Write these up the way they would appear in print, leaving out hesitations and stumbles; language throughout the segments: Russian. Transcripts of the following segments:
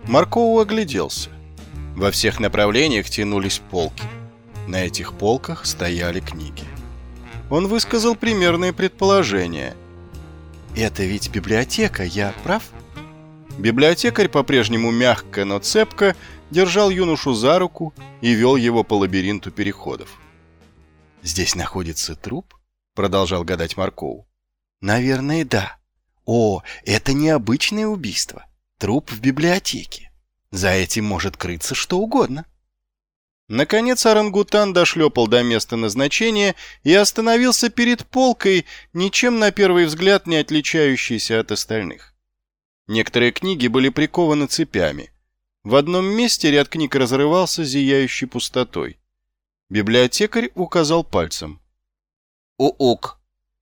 Маркоу огляделся. Во всех направлениях тянулись полки. На этих полках стояли книги. Он высказал примерные предположения. «Это ведь библиотека, я прав?» Библиотекарь по-прежнему мягко, но цепко держал юношу за руку и вел его по лабиринту переходов. «Здесь находится труп?» — продолжал гадать Маркоу. «Наверное, да. О, это необычное убийство. Труп в библиотеке. За этим может крыться что угодно». Наконец орангутан дошлепал до места назначения и остановился перед полкой, ничем на первый взгляд не отличающейся от остальных. Некоторые книги были прикованы цепями. В одном месте ряд книг разрывался зияющей пустотой. Библиотекарь указал пальцем. «Ук».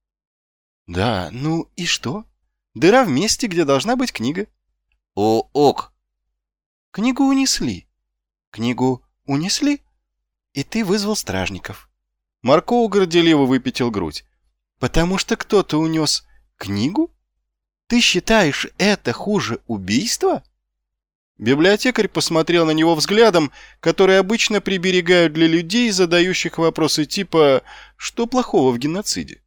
«Да, ну и что? Дыра в месте, где должна быть книга». «Ук». «Книгу унесли». «Книгу унесли? И ты вызвал стражников». Маркоу горделиво выпятил грудь. «Потому что кто-то унес книгу? Ты считаешь это хуже убийства?» Библиотекарь посмотрел на него взглядом, который обычно приберегают для людей, задающих вопросы типа «что плохого в геноциде?».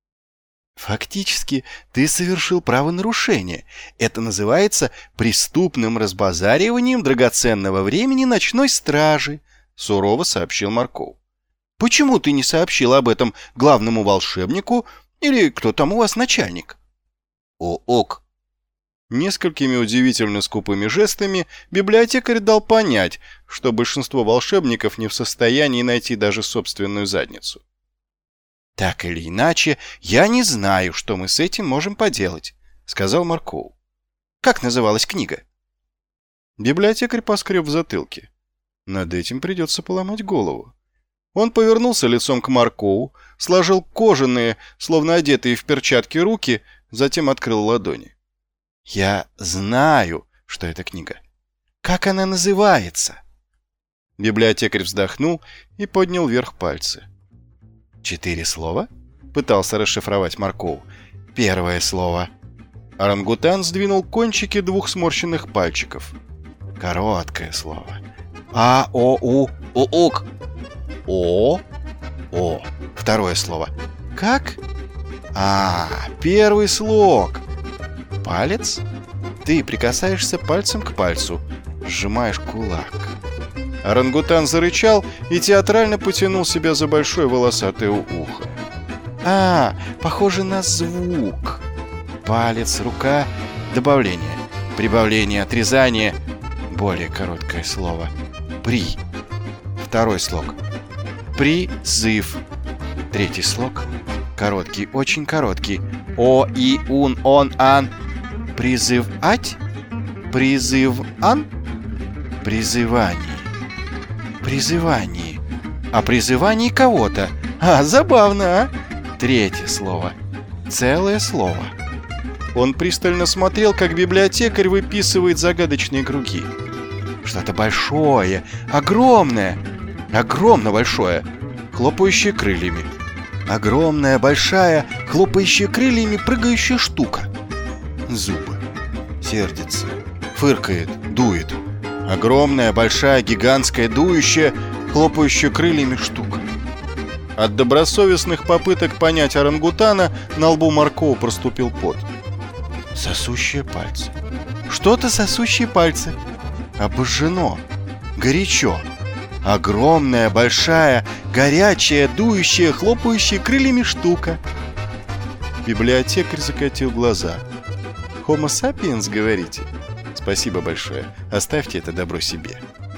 «Фактически ты совершил правонарушение. Это называется преступным разбазариванием драгоценного времени ночной стражи», — сурово сообщил Маркоу. «Почему ты не сообщил об этом главному волшебнику или кто там у вас начальник?» «Ок». Несколькими удивительно скупыми жестами библиотекарь дал понять, что большинство волшебников не в состоянии найти даже собственную задницу. «Так или иначе, я не знаю, что мы с этим можем поделать», — сказал Маркоу. «Как называлась книга?» Библиотекарь поскреб в затылке. Над этим придется поломать голову. Он повернулся лицом к Маркоу, сложил кожаные, словно одетые в перчатки руки, затем открыл ладони. «Я знаю, что это книга. Как она называется?» Библиотекарь вздохнул и поднял вверх пальцы. 4 слова?» — пытался расшифровать Маркоу. «Первое слово». Орангутан сдвинул кончики 2 сморщенных пальчиков. Короткое слово. А-о-у-у-ук. О-о. Второе слово. Как? Первый слог. Палец? Ты прикасаешься пальцем к пальцу, сжимаешь кулак. Орангутан зарычал и театрально потянул себя за большое волосатое ухо. Похоже на звук. Палец, рука, добавление, прибавление, отрезание. Более короткое слово. При. Второй слог. Призыв. Третий слог. Короткий, очень короткий. О, и, ун, он, ан. Призывать? Призыв-ан? Призывание. Призывание. О призывании кого-то. Забавно, а? Третье слово. Целое слово. Он пристально смотрел, как библиотекарь выписывает загадочные круги. Что-то большое, огромное, огромно большое, хлопающее крыльями. Огромная, большая, хлопающая крыльями прыгающая штука. Зубы. Сердится. Фыркает, дует. Огромная, большая, гигантская, дующая, хлопающая крыльями штука. От добросовестных попыток понять орангутана на лбу Маркоу проступил пот. Сосущие пальцы. Что-то сосущие пальцы. Обожжено. Горячо. Огромная, большая, горячая, дующая, хлопающая крыльями штука. Библиотекарь закатил глаза. «Homo sapiens, говорите? Спасибо большое. Оставьте это добро себе».